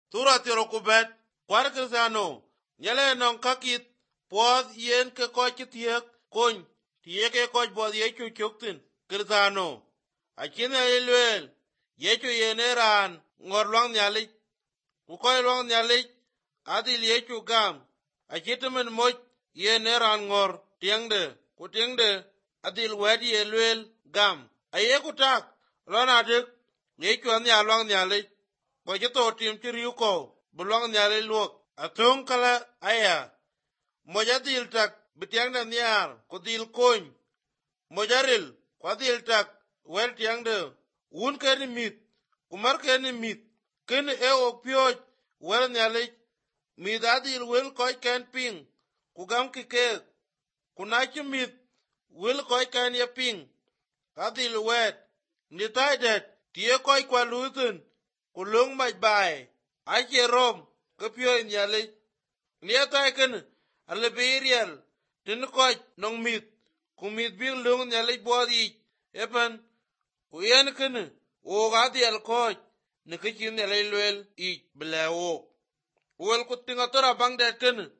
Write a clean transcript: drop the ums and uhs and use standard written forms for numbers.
tura tiro kubet kwar Kristiano nyele non kakit pod yen ke koch kitiek kony tiek ke koch bod yechu chuktin Kristiano akine ilwel yechu yeneran ngor luang nyalik ukoy luang nyalik adil yechu gam akitemen moj yeneran ngor tiengde ku tiengde adil wedi yelwel gam ayeku tak lon adik yechu anya luang nyalik ko jito tim chiriu ko bulong nyalik luok atung kala aya moja dil tak bitiengde niar ku dil kony mojaril kwa dil tak wel tiengde un keni mit kumar keni mit keni ok pioj wel nyalik mit adil wel koch ken ping kugam kikek kunachi mit wel koch ken ye ping adil wet nitaidet tie koch kwa lutin kulung maj bai ache rom ke pioj nyalik nietai keni alibirial tin koch nong mit kumit bin lung nyalik bodi epan kuyen keni o gadiel koch ne kichin nyalik lwel ich blewo wel kutinga tora bangdet keni